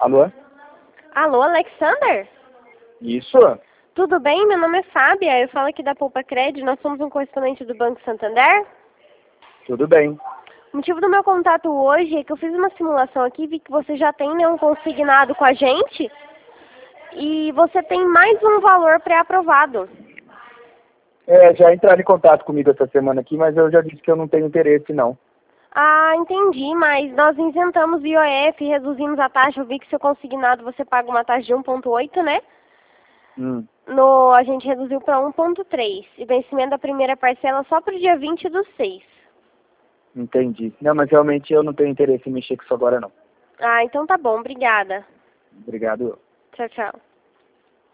Alô? Alô, Alexander? Isso? Tudo bem? Meu nome é Fábia, eu falo aqui da Poupa Cred, nós somos um correspondente do Banco Santander. Tudo bem. O motivo do meu contato hoje é que eu fiz uma simulação aqui, vi que você já tem, né, um consignado com a gente e você tem mais um valor pré-aprovado. Já entraram em contato comigo essa semana aqui, mas eu já disse que eu não tenho interesse, não. Ah, entendi, mas nós isentamos o IOF, reduzimos a taxa, eu vi que seu consignado você paga uma taxa de 1,8, né? A gente reduziu para 1,3 e vencimento da primeira parcela só para o dia 20/6. Entendi. Não, mas realmente eu não tenho interesse em mexer com isso agora, não. Ah, então tá bom, obrigada. Obrigado. Tchau, tchau.